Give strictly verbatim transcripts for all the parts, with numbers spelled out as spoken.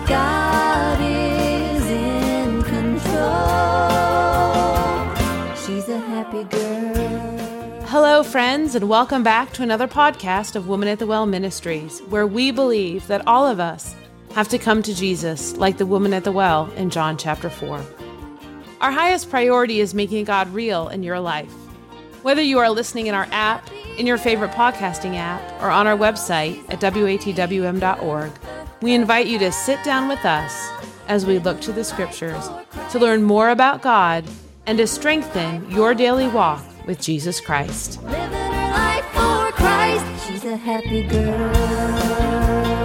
God is in control. She's a happy girl. Hello, friends, and welcome back to another podcast of Woman at the Well Ministries, where we believe that all of us have to come to Jesus like the woman at the well in John chapter four. Our highest priority is making God real in your life. Whether you are listening in our app, in your favorite podcasting app, or on our website at W A T W M dot org, we invite you to sit down with us as we look to the scriptures to learn more about God and to strengthen your daily walk with Jesus Christ. Living her life for Christ. She's a happy girl.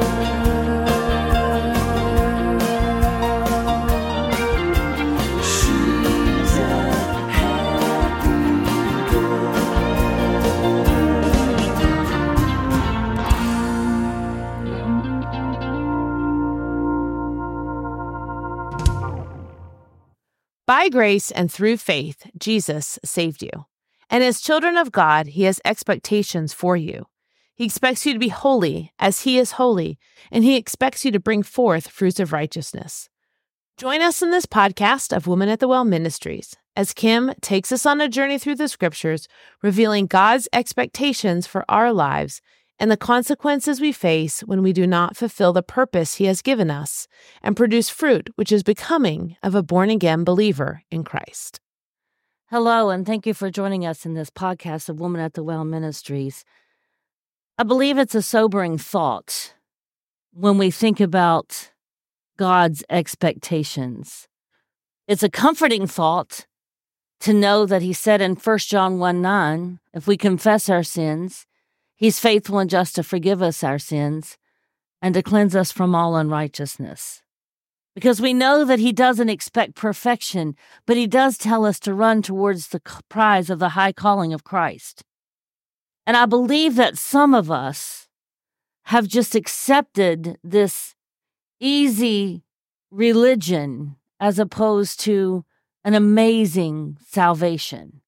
By grace and through faith, Jesus saved you. And as children of God, he has expectations for you. He expects you to be holy as he is holy, and he expects you to bring forth fruits of righteousness. Join us in this podcast of Women at the Well Ministries as Kim takes us on a journey through the scriptures, revealing God's expectations for our lives and the consequences we face when we do not fulfill the purpose he has given us and produce fruit which is becoming of a born-again believer in Christ. Hello, and thank you for joining us in this podcast of Woman at the Well Ministries. I believe it's a sobering thought when we think about God's expectations. It's a comforting thought to know that he said in First John one nine, if we confess our sins, he's faithful and just to forgive us our sins and to cleanse us from all unrighteousness. Because we know that he doesn't expect perfection, but he does tell us to run towards the prize of the high calling of Christ. And I believe that some of us have just accepted this easy religion as opposed to an amazing salvation.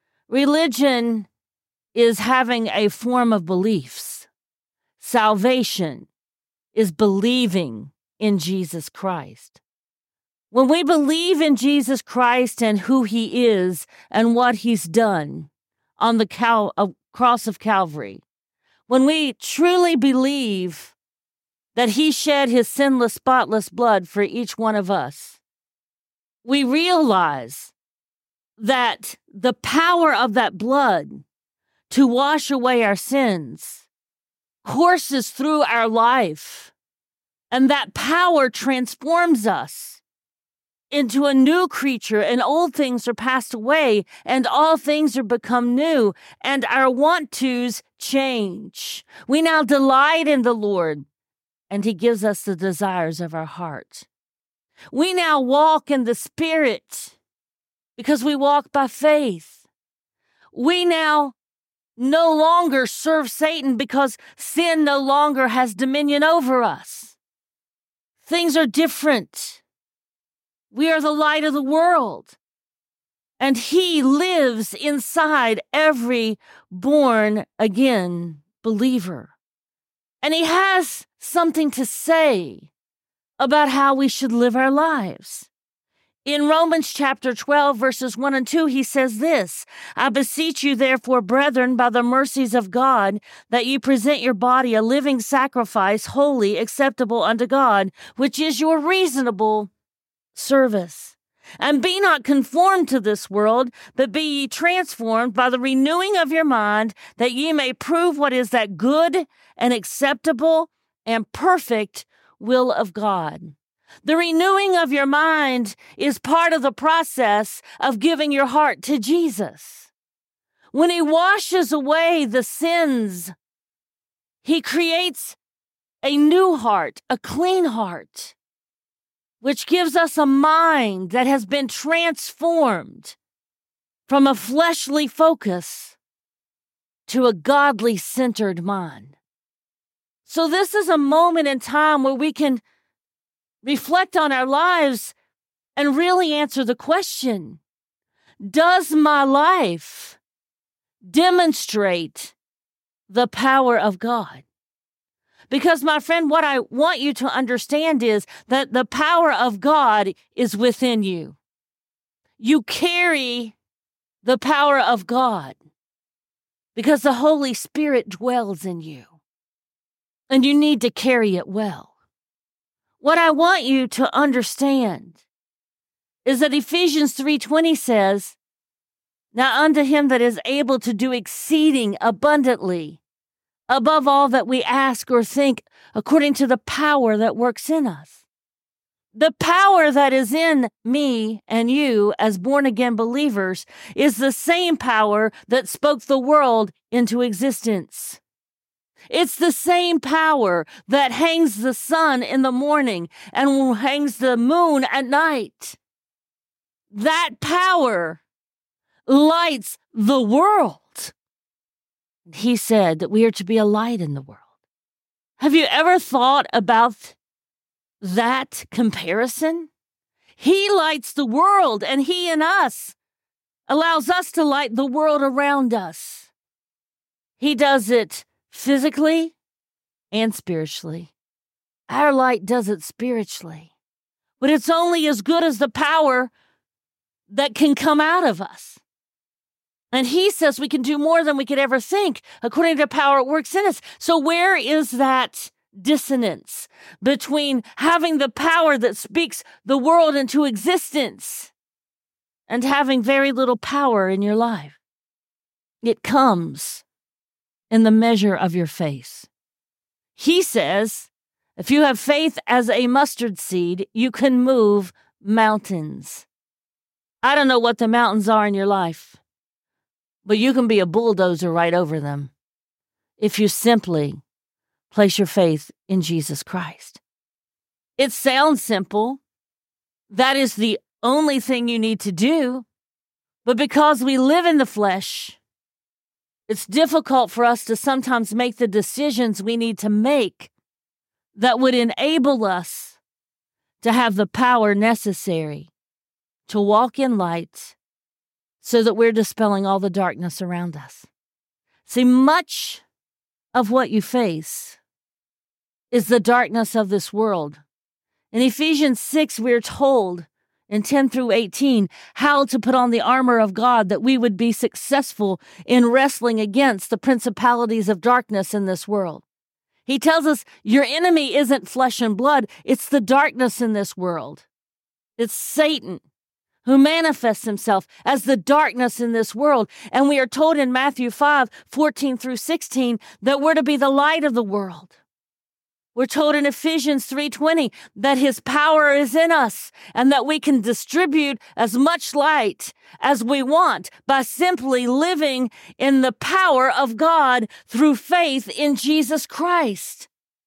Religion is having a form of beliefs. Salvation is believing in Jesus Christ. When we believe in Jesus Christ and who he is and what he's done on the Cal- uh, cross of Calvary, when we truly believe that he shed his sinless, spotless blood for each one of us, we realize that the power of that blood to wash away our sins courses through our life, and that power transforms us into a new creature, and old things are passed away, and all things are become new, and our want-tos change. We now delight in the Lord, and he gives us the desires of our heart. We now walk in the Spirit because we walk by faith. We now no longer serve Satan because sin no longer has dominion over us. Things are different. We are the light of the world, and he lives inside every born-again believer. And he has something to say about how we should live our lives. In Romans chapter twelve, verses one and two, he says this, I beseech you, therefore, brethren, by the mercies of God, that you present your body a living sacrifice, holy, acceptable unto God, which is your reasonable service. And be not conformed to this world, but be ye transformed by the renewing of your mind, that ye may prove what is that good and acceptable and perfect will of God. The renewing of your mind is part of the process of giving your heart to Jesus. When he washes away the sins, he creates a new heart, a clean heart, which gives us a mind that has been transformed from a fleshly focus to a godly-centered mind. So this is a moment in time where we can reflect on our lives and really answer the question, does my life demonstrate the power of God? Because, my friend, what I want you to understand is that the power of God is within you. You carry the power of God because the Holy Spirit dwells in you, and you need to carry it well. What I want you to understand is that Ephesians three twenty says, "Now unto him that is able to do exceeding abundantly, above all that we ask or think, according to the power that works in us." The power that is in me and you as born-again believers is the same power that spoke the world into existence. It's the same power that hangs the sun in the morning and hangs the moon at night. That power lights the world. He said that we are to be a light in the world. Have you ever thought about that comparison? He lights the world, and he in us allows us to light the world around us. He does it physically and spiritually. Our light does it spiritually, but it's only as good as the power that can come out of us. And he says we can do more than we could ever think, according to the power it works in us. So where is that dissonance between having the power that speaks the world into existence and having very little power in your life? It comes in the measure of your faith. He says, if you have faith as a mustard seed, you can move mountains. I don't know what the mountains are in your life, but you can be a bulldozer right over them if you simply place your faith in Jesus Christ. It sounds simple. That is the only thing you need to do. But because we live in the flesh, it's difficult for us to sometimes make the decisions we need to make that would enable us to have the power necessary to walk in light so that we're dispelling all the darkness around us. See, much of what you face is the darkness of this world. In Ephesians six, we're told in ten through eighteen how to put on the armor of God that we would be successful in wrestling against the principalities of darkness in this world. He tells us your enemy isn't flesh and blood, it's the darkness in this world. It's Satan, who manifests himself as the darkness in this world. And we are told in Matthew five, fourteen through sixteen, that we're to be the light of the world. We're told in Ephesians three twenty that his power is in us and that we can distribute as much light as we want by simply living in the power of God through faith in Jesus Christ.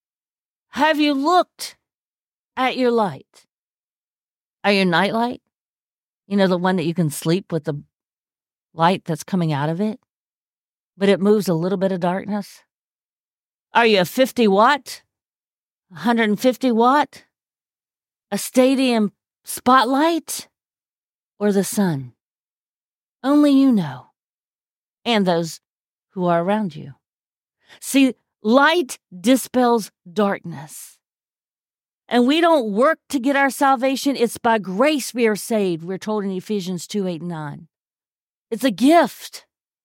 Have you looked at your light? Are your night light? You know, the one that you can sleep with the light that's coming out of it, but it moves a little bit of darkness? Are you a fifty watt? one hundred fifty watt, a stadium spotlight, or the sun? Only you know, and those who are around you. See, light dispels darkness. And we don't work to get our salvation. It's by grace we are saved, we're told in Ephesians two, eight, and nine. It's a gift.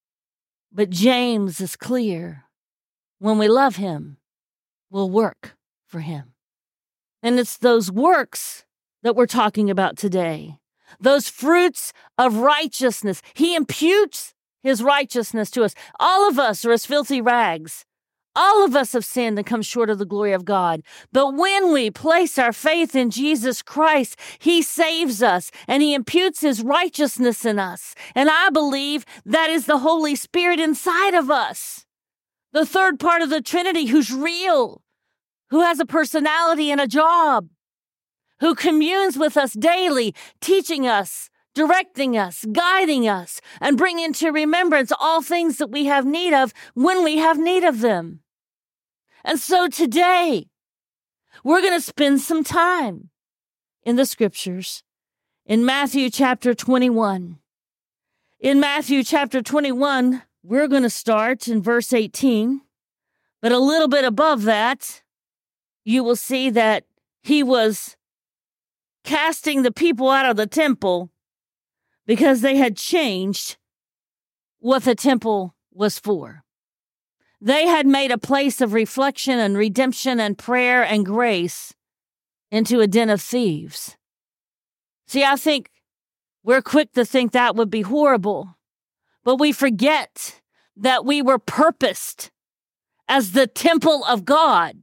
But James is clear. When we love him, we'll work for him. And it's those works that we're talking about today. Those fruits of righteousness. He imputes his righteousness to us. All of us are as filthy rags. All of us have sinned and come short of the glory of God. But when we place our faith in Jesus Christ, he saves us and he imputes his righteousness in us. And I believe that is the Holy Spirit inside of us. The third part of the Trinity who's real, who has a personality and a job, who communes with us daily, teaching us, directing us, guiding us, and bringing to remembrance all things that we have need of when we have need of them. And so today, we're going to spend some time in the scriptures in Matthew chapter twenty-one. In Matthew chapter twenty-one, we're going to start in verse eighteen, but a little bit above that, you will see that he was casting the people out of the temple because they had changed what the temple was for. They had made a place of reflection and redemption and prayer and grace into a den of thieves. See, I think we're quick to think that would be horrible, but we forget that we were purposed as the temple of God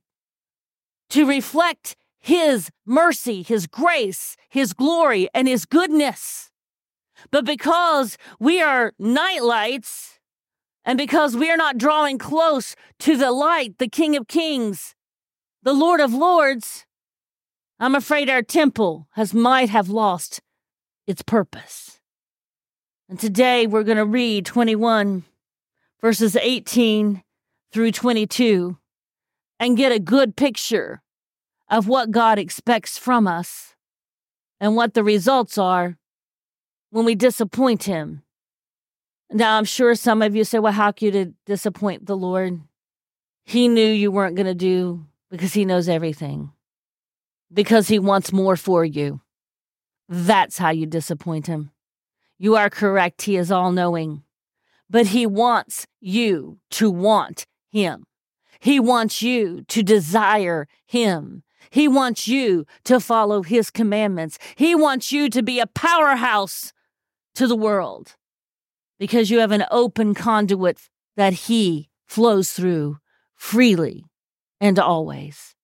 to reflect His mercy, His grace, His glory, and His goodness. But because we are nightlights, and because we are not drawing close to the light, the King of Kings, the Lord of Lords, I'm afraid our temple has might have lost its purpose. And today we're going to read twenty-one, verses eighteen through twenty-two, and get a good picture of what God expects from us and what the results are when we disappoint Him. Now, I'm sure some of you say, well, how could you disappoint the Lord? He knew you weren't going to do because He knows everything. Because He wants more for you. That's how you disappoint Him. You are correct. He is all-knowing. But He wants you to want Him. He wants you to desire Him. He wants you to follow His commandments. He wants you to be a powerhouse to the world, because you have an open conduit that He flows through freely and always.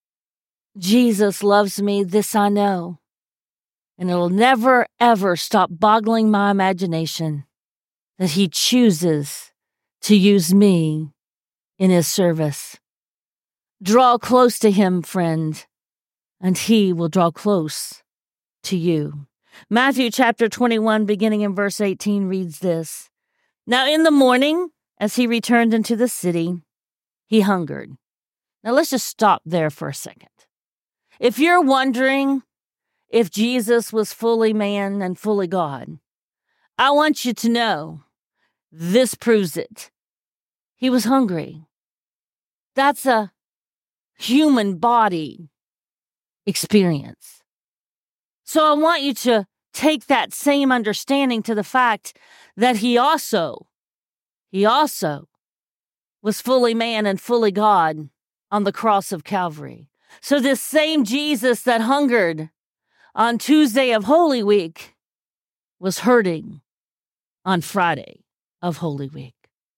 Jesus loves me, this I know, and it'll never, ever stop boggling my imagination that He chooses to use me in His service. Draw close to Him, friend, and He will draw close to you. Matthew chapter twenty-one, beginning in verse eighteen, reads this. Now in the morning, as He returned into the city, He hungered. Now let's just stop there for a second. If you're wondering if Jesus was fully man and fully God, I want you to know this proves it. He was hungry. That's a human body experience. So I want you to take that same understanding to the fact that he also, he also was fully man and fully God on the cross of Calvary. So this same Jesus that hungered on Tuesday of Holy Week was hurting on Friday of Holy Week.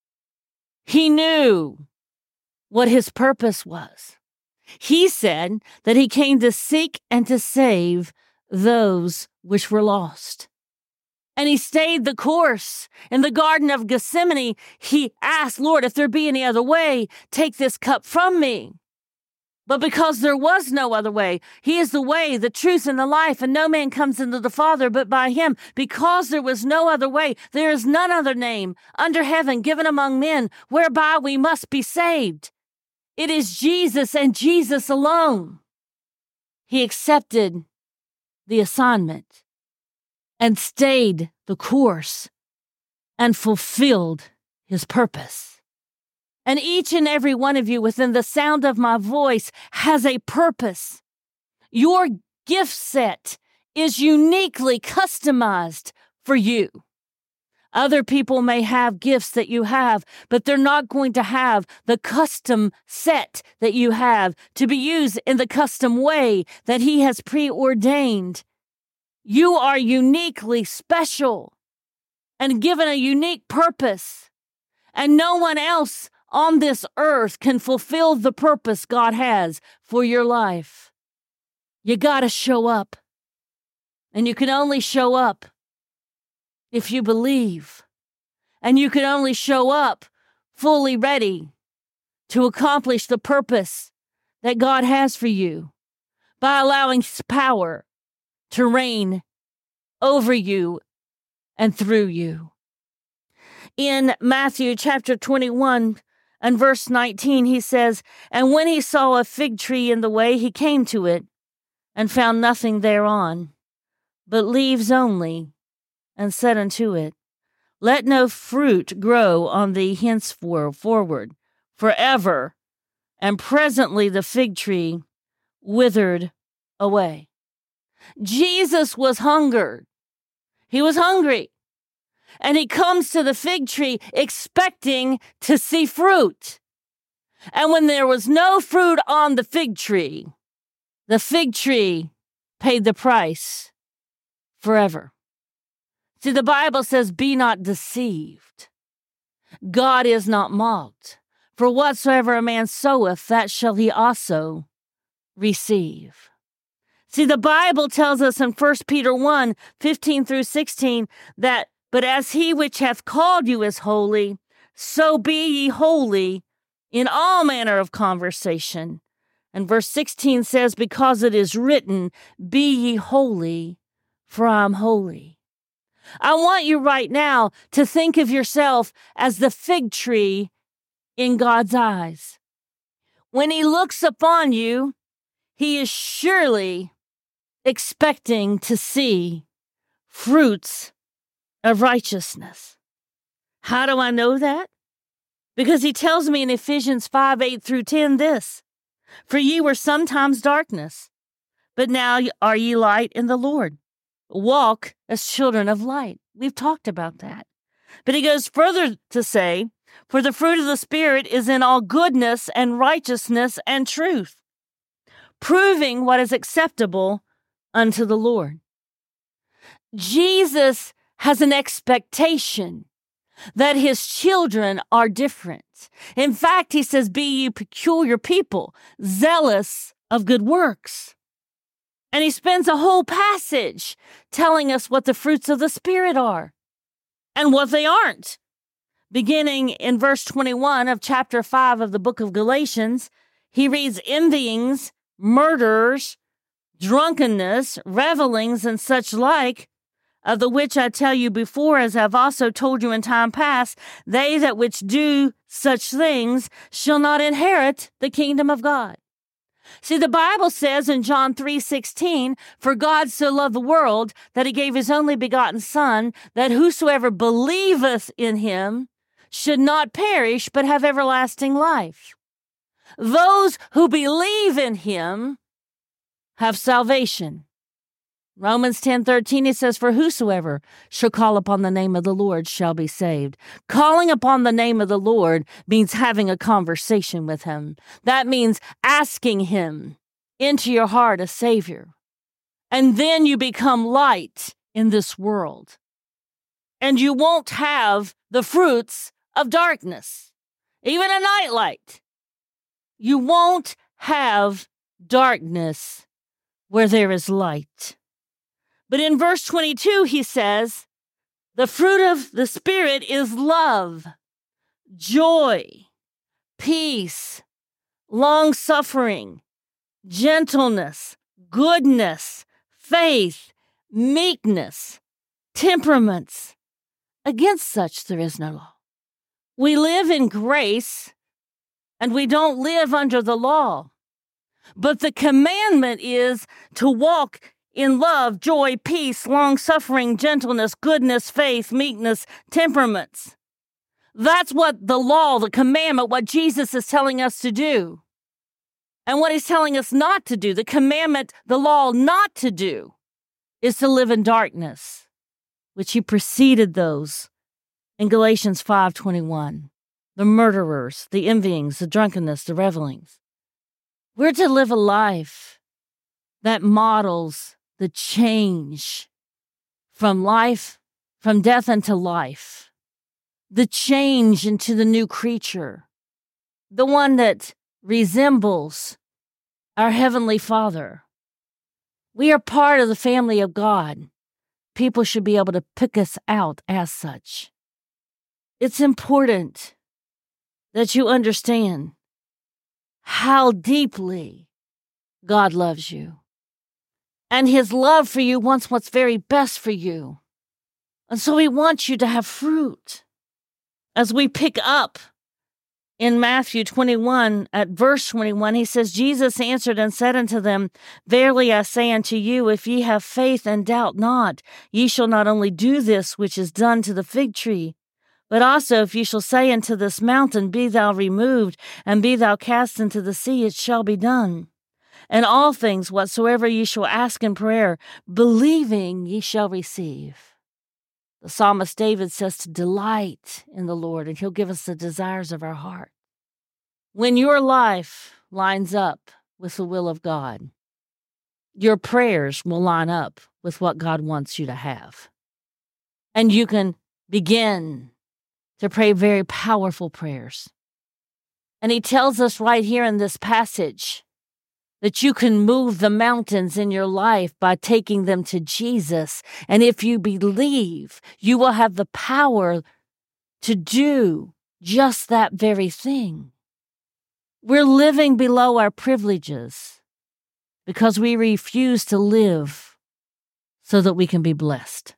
He knew what His purpose was. He said that He came to seek and to save those which were lost. And He stayed the course. In the Garden of Gethsemane, He asked, Lord, if there be any other way, take this cup from me. But because there was no other way, He is the way, the truth, and the life, and no man comes into the Father but by Him. Because there was no other way, there is none other name under heaven given among men whereby we must be saved. It is Jesus and Jesus alone. He accepted the assignment and stayed the course and fulfilled His purpose. And each and every one of you within the sound of my voice has a purpose. Your gift set is uniquely customized for you. Other people may have gifts that you have, but they're not going to have the custom set that you have to be used in the custom way that He has preordained. You are uniquely special and given a unique purpose, and no one else on this earth can fulfill the purpose God has for your life. You got to show up, and you can only show up if you believe, and you can only show up fully ready to accomplish the purpose that God has for you by allowing His power to reign over you and through you. In Matthew chapter twenty-one and verse nineteen, He says, And when He saw a fig tree in the way, He came to it and found nothing thereon, but leaves only, and said unto it, Let no fruit grow on thee henceforward, forever. And presently the fig tree withered away. Jesus was hungered. He was hungry. And he comes to the fig tree expecting to see fruit. And when there was no fruit on the fig tree, the fig tree paid the price forever. See, the Bible says, be not deceived. God is not mocked. For whatsoever a man soweth, that shall he also receive. See, the Bible tells us in First Peter one, fifteen through sixteen, that, but as he which hath called you is holy, so be ye holy in all manner of conversation. And verse sixteen says, because it is written, be ye holy, for I am holy. I want you right now to think of yourself as the fig tree in God's eyes. When he looks upon you, he is surely expecting to see fruits of righteousness. How do I know that? Because he tells me in Ephesians five, eight through ten this, for ye were sometimes darkness, but now are ye light in the Lord. Walk as children of light. We've talked about that. But he goes further to say, for the fruit of the Spirit is in all goodness and righteousness and truth, proving what is acceptable unto the Lord. Jesus has an expectation that his children are different. In fact, he says, be ye peculiar people, zealous of good works. And he spends a whole passage telling us what the fruits of the Spirit are and what they aren't. Beginning in verse twenty-one of chapter five of the book of Galatians, he reads envyings, murders, drunkenness, revelings, and such like, of the which I tell you before, as I've also told you in time past, they that which do such things shall not inherit the kingdom of God. See, the Bible says in John three sixteen, for God so loved the world that he gave his only begotten Son, that whosoever believeth in him should not perish, but have everlasting life. Those who believe in him have salvation. Romans ten thirteen, it says, for whosoever shall call upon the name of the Lord shall be saved. Calling upon the name of the Lord means having a conversation with him. That means asking him into your heart a Savior. And then you become light in this world. And you won't have the fruits of darkness, even a nightlight. You won't have darkness where there is light. But in verse twenty-two, he says, the fruit of the Spirit is love, joy, peace, long-suffering, gentleness, goodness, faith, meekness, temperaments. Against such there is no law. We live in grace, and we don't live under the law. But the commandment is to walk in love, joy, peace, long-suffering, gentleness, goodness, faith, meekness, temperaments. That's what the law, the commandment, what Jesus is telling us to do. And what he's telling us not to do, the commandment, the law not to do, is to live in darkness, which he preceded those in Galatians five twenty-one. The murderers, the envyings, the drunkenness, the revelings. We're to live a life that models the change from life, from death unto life, the change into the new creature, the one that resembles our Heavenly Father. We are part of the family of God. People should be able to pick us out as such. It's important that you understand how deeply God loves you. And his love for you wants what's very best for you. And so he wants you to have fruit. As we pick up in Matthew twenty-one, at verse twenty-one, he says, Jesus answered and said unto them, verily I say unto you, if ye have faith and doubt not, ye shall not only do this which is done to the fig tree, but also if ye shall say unto this mountain, be thou removed, and be thou cast into the sea, it shall be done. And all things whatsoever ye shall ask in prayer, believing ye shall receive. The psalmist David says to delight in the Lord, and he'll give us the desires of our heart. When your life lines up with the will of God, your prayers will line up with what God wants you to have. And you can begin to pray very powerful prayers. And he tells us right here in this passage that you can move the mountains in your life by taking them to Jesus. And if you believe, you will have the power to do just that very thing. We're living below our privileges because we refuse to live so that we can be blessed.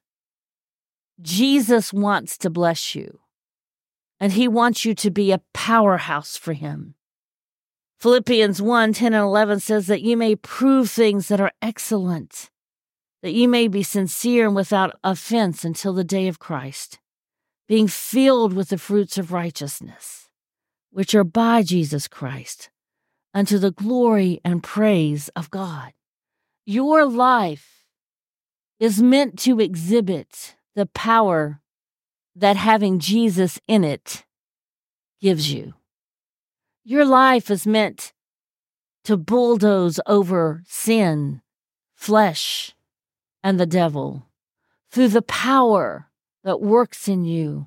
Jesus wants to bless you, and he wants you to be a powerhouse for him. Philippians one, ten and eleven says that you may prove things that are excellent, that you may be sincere and without offense until the day of Christ, being filled with the fruits of righteousness, which are by Jesus Christ, unto the glory and praise of God. Your life is meant to exhibit the power that having Jesus in it gives you. Your life is meant to bulldoze over sin, flesh, and the devil through the power that works in you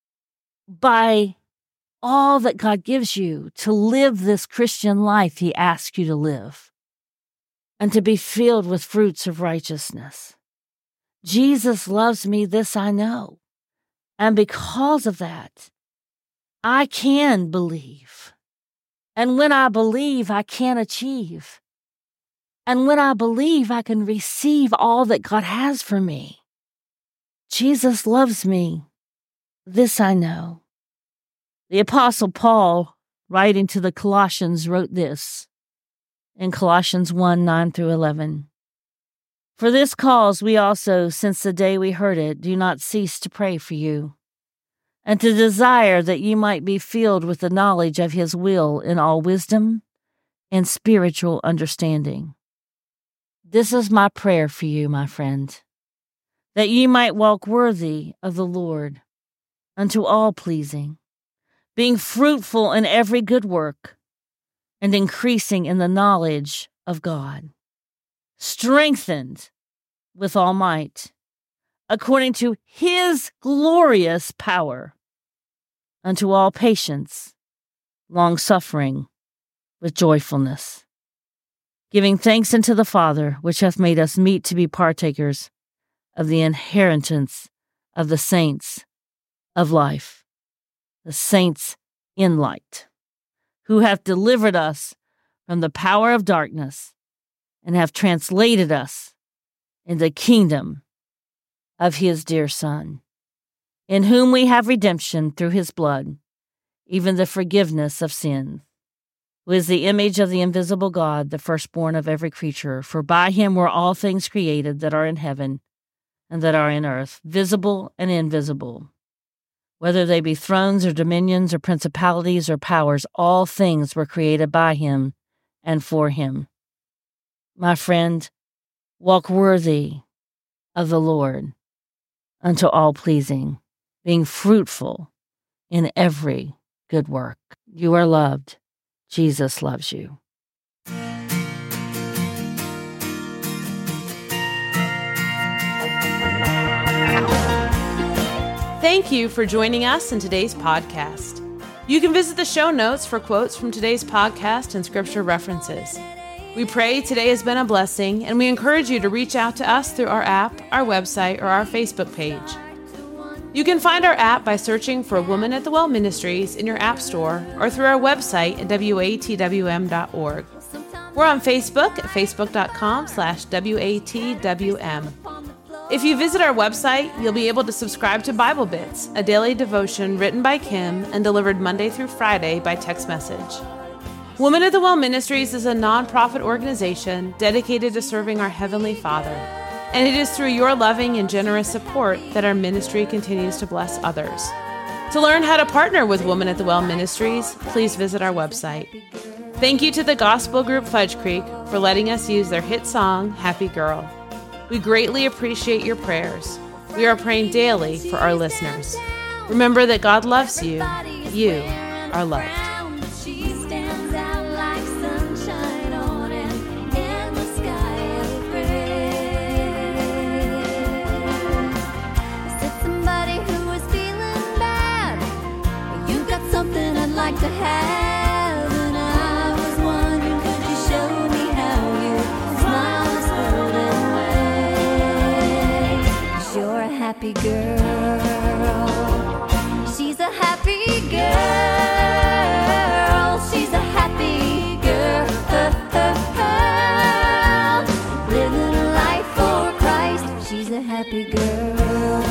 by all that God gives you to live this Christian life he asks you to live and to be filled with fruits of righteousness. Jesus loves me, this I know. And because of that, I can believe. And when I believe, I can achieve. And when I believe, I can receive all that God has for me. Jesus loves me, this I know. The Apostle Paul, writing to the Colossians, wrote this in Colossians one, nine through eleven. For this cause we also, since the day we heard it, do not cease to pray for you, and to desire that you might be filled with the knowledge of his will in all wisdom and spiritual understanding. This is my prayer for you, my friend, that ye might walk worthy of the Lord, unto all pleasing, being fruitful in every good work, and increasing in the knowledge of God, strengthened with all might, according to his glorious power, unto all patience, long-suffering, with joyfulness, giving thanks unto the Father, which hath made us meet to be partakers of the inheritance of the saints of life, the saints in light, who hath delivered us from the power of darkness and have translated us in the kingdom of his dear Son, in whom we have redemption through his blood, even the forgiveness of sins, who is the image of the invisible God, the firstborn of every creature. For by him were all things created that are in heaven and that are in earth, visible and invisible. Whether they be thrones or dominions or principalities or powers, all things were created by him and for him. My friend, walk worthy of the Lord unto all pleasing, being fruitful in every good work. You are loved. Jesus loves you. Thank you for joining us in today's podcast. You can visit the show notes for quotes from today's podcast and scripture references. We pray today has been a blessing, and we encourage you to reach out to us through our app, our website, or our Facebook page. You can find our app by searching for Woman at the Well Ministries in your app store or through our website at W A T W M dot org. We're on Facebook at facebook.com slash WATWM. If you visit our website, you'll be able to subscribe to Bible Bits, a daily devotion written by Kim and delivered Monday through Friday by text message. Woman at the Well Ministries is a nonprofit organization dedicated to serving our Heavenly Father, and it is through your loving and generous support that our ministry continues to bless others. To learn how to partner with Woman at the Well Ministries, please visit our website. Thank you to the gospel group Fudge Creek for letting us use their hit song, Happy Girl. We greatly appreciate your prayers. We are praying daily for our listeners. Remember that God loves you. You are loved. She stands out like sunshine on an endless sky of gray. I said somebody who was feeling bad, you got something I'd like to have, and I was wondering, could you show me how you smile this golden way? 'Cause you're a happy girl. She's a happy girl. She's a happy girl. Living a life for Christ. She's a happy girl.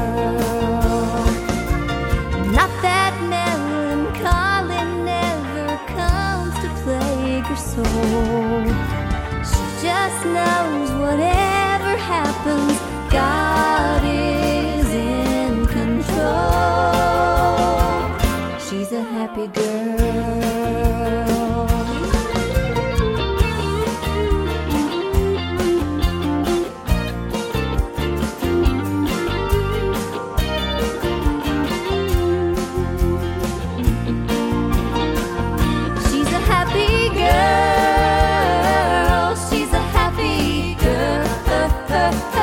Not that melancholy never comes to plague her soul. She just knows whatever happens, God is in control. She's a happy girl. She's a happy girl. She's a happy girl.